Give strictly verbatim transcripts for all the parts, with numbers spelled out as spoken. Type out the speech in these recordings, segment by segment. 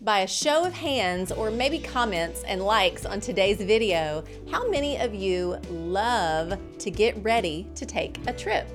By a show of hands or maybe comments and likes on today's video, how many of you love to get ready to take a trip?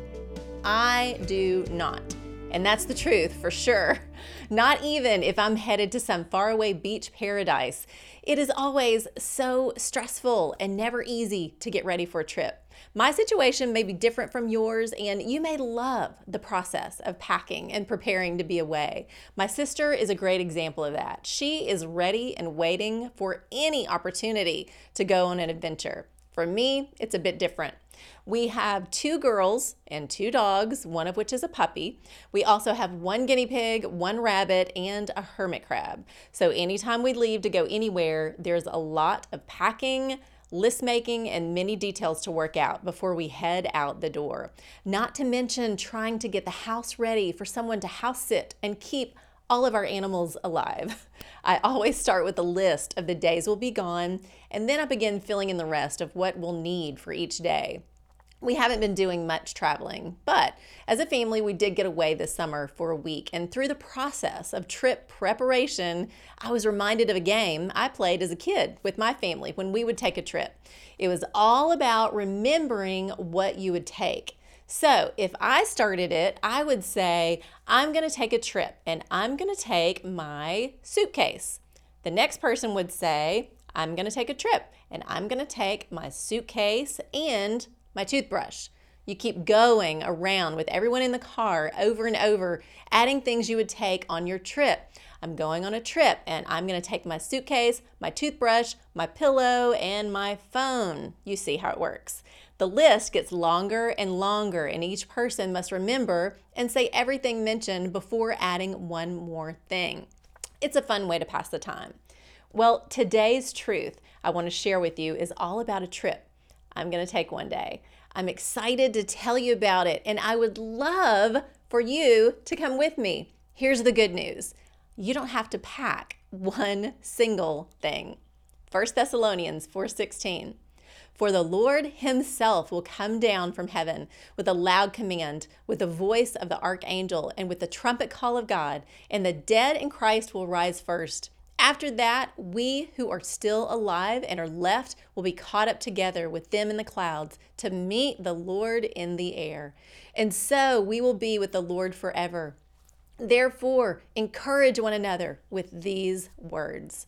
I do not. And that's the truth for sure. Not even if I'm headed to some faraway beach paradise. It is always so stressful and never easy to get ready for a trip. My situation may be different from yours, and you may love the process of packing and preparing to be away. My sister is a great example of that. She is ready and waiting for any opportunity to go on an adventure. For me, it's a bit different. We have two girls and two dogs, one of which is a puppy. We also have one guinea pig, one rabbit, and a hermit crab. So anytime we leave to go anywhere, there's a lot of packing, list making, and many details to work out before we head out the door. Not to mention trying to get the house ready for someone to house sit and keep all of our animals alive. I always start with a list of the days we'll be gone, and then I begin filling in the rest of what we'll need for each day. We haven't been doing much traveling, but as a family, we did get away this summer for a week. And through the process of trip preparation, I was reminded of a game I played as a kid with my family when we would take a trip. It was all about remembering what you would take. So if I started it, I would say, I'm going to take a trip and I'm going to take my suitcase. The next person would say, I'm going to take a trip and I'm going to take my suitcase and my toothbrush. You keep going around with everyone in the car over and over, adding things you would take on your trip. I'm going on a trip and I'm going to take my suitcase, my toothbrush, my pillow, and my phone. You see how it works. The list gets longer and longer, and each person must remember and say everything mentioned before adding one more thing. It's a fun way to pass the time. Well, today's truth I want to share with you is all about a trip I'm going to take one day. I'm excited to tell you about it, and I would love for you to come with me. Here's the good news. You don't have to pack one single thing. First Thessalonians four sixteen. For the Lord himself will come down from heaven with a loud command, with the voice of the archangel, and with the trumpet call of God, and the dead in Christ will rise first. After that, we who are still alive and are left will be caught up together with them in the clouds to meet the Lord in the air. And so we will be with the Lord forever. Therefore, encourage one another with these words.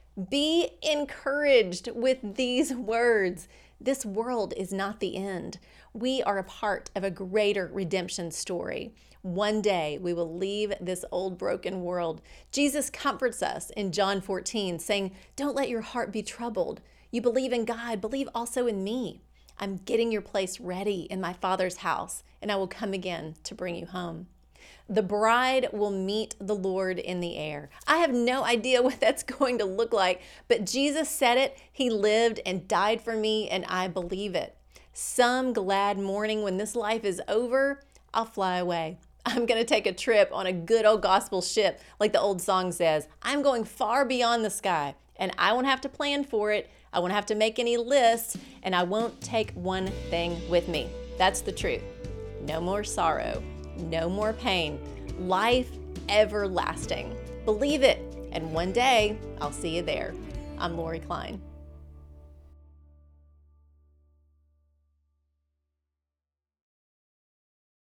Be encouraged with these words. This world is not the end. We are a part of a greater redemption story. One day we will leave this old broken world. Jesus comforts us in John fourteen, saying, don't let your heart be troubled. You believe in God, believe also in me. I'm getting your place ready in my Father's house, and I will come again to bring you home. The bride will meet the Lord in the air. I have no idea what that's going to look like, but Jesus said it, he lived and died for me, and I believe it. Some glad morning when this life is over, I'll fly away. I'm going to take a trip on a good old gospel ship, like the old song says. I'm going far beyond the sky, and I won't have to plan for it. I won't have to make any lists, and I won't take one thing with me. That's the truth. No more sorrow, no more pain, life everlasting. Believe it, and one day I'll see you there. I'm Lori Klein.